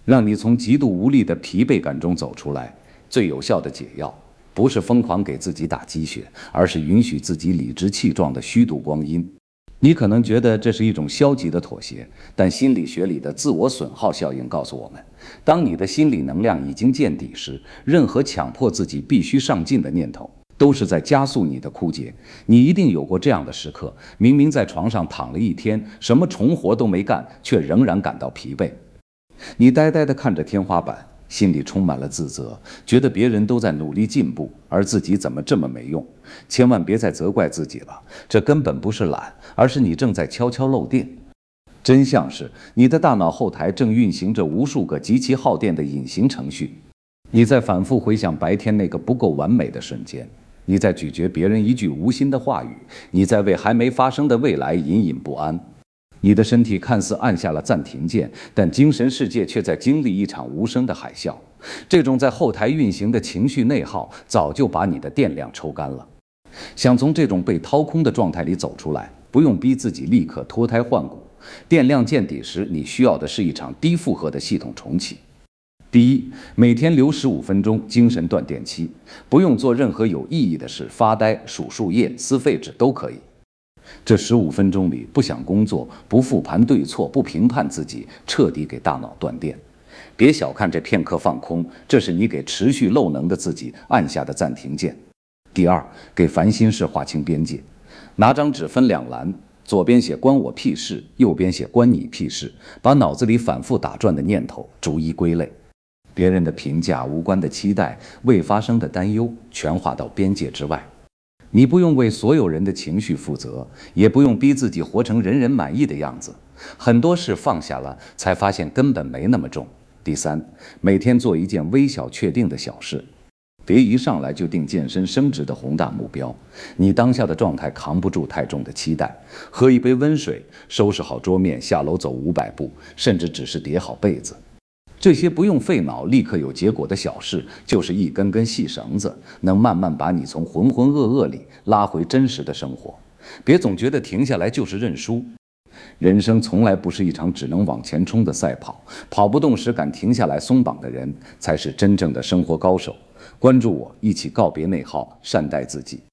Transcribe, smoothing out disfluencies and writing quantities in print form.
让你从极度无力的疲惫感中走出来。最有效的解药，不是疯狂给自己打鸡血，而是允许自己理直气壮地虚度光阴。你可能觉得这是一种消极的妥协，但心理学里的自我损耗效应告诉我们，当你的心理能量已经见底时，任何强迫自己必须上进的念头都是在加速你的枯竭。你一定有过这样的时刻，明明在床上躺了一天，什么重活都没干，却仍然感到疲惫。你呆呆地看着天花板，心里充满了自责，觉得别人都在努力进步，而自己怎么这么没用。千万别再责怪自己了，这根本不是懒，而是你正在悄悄漏电。真相是，你的大脑后台正运行着无数个极其耗电的隐形程序。你在反复回想白天那个不够完美的瞬间，你在咀嚼别人一句无心的话语，你在为还没发生的未来隐隐不安。你的身体看似按下了暂停键，但精神世界却在经历一场无声的海啸。这种在后台运行的情绪内耗，早就把你的电量抽干了。想从这种被掏空的状态里走出来，不用逼自己立刻脱胎换骨。电量见底时，你需要的是一场低负荷的系统重启。第一，每天留15分钟精神断电期，不用做任何有意义的事，发呆、数树叶、撕废纸都可以。这15分钟里，不想工作，不复盘对错，不评判自己，彻底给大脑断电。别小看这片刻放空，这是你给持续漏能的自己按下的暂停键。第二，给烦心事划清边界，拿张纸分2栏，左边写关我屁事，右边写关你屁事，把脑子里反复打转的念头逐一归类。别人的评价、无关的期待、未发生的担忧，全划到边界之外。你不用为所有人的情绪负责，也不用逼自己活成人人满意的样子。很多事放下了，才发现根本没那么重。第三，每天做一件微小确定的小事，别一上来就定健身升职的宏大目标。你当下的状态扛不住太重的期待，喝一杯温水，收拾好桌面，下楼走500步，甚至只是叠好被子。这些不用费脑立刻有结果的小事，就是一根根细绳子，能慢慢把你从浑浑噩噩里拉回真实的生活。别总觉得停下来就是认输，人生从来不是一场只能往前冲的赛跑，跑不动时敢停下来松绑的人，才是真正的生活高手。关注我，一起告别内耗，善待自己。